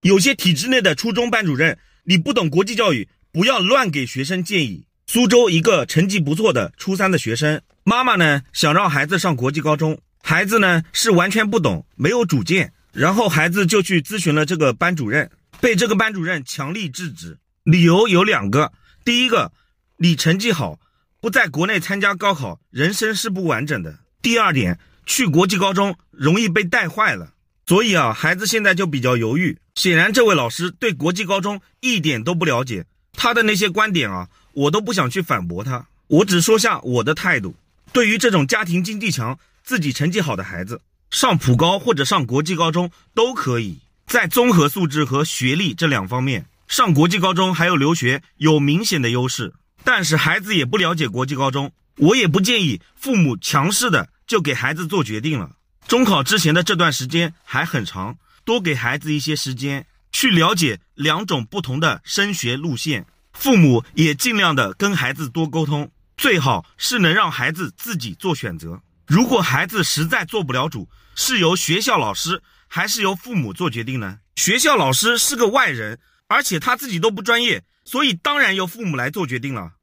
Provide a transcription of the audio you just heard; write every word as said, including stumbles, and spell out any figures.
有些体制内的初中班主任，你不懂国际教育，不要乱给学生建议。苏州一个成绩不错的初三的学生，妈妈呢想让孩子上国际高中，孩子呢是完全不懂，没有主见，然后孩子就去咨询了这个班主任，被这个班主任强力制止，理由有两个。第一个，你成绩好，不在国内参加高考，人生是不完整的。第二点，去国际高中容易被带坏了。所以啊，孩子现在就比较犹豫。显然这位老师对国际高中一点都不了解，他的那些观点啊，我都不想去反驳他，我只说下我的态度。对于这种家庭经济强、自己成绩好的孩子，上普高或者上国际高中都可以。在综合素质和学历这两方面，上国际高中还有留学有明显的优势。但是孩子也不了解国际高中，我也不建议父母强势的就给孩子做决定了。中考之前的这段时间还很长，多给孩子一些时间去了解两种不同的升学路线。父母也尽量的跟孩子多沟通，最好是能让孩子自己做选择。如果孩子实在做不了主，是由学校老师还是由父母做决定呢？学校老师是个外人，而且他自己都不专业，所以当然由父母来做决定了。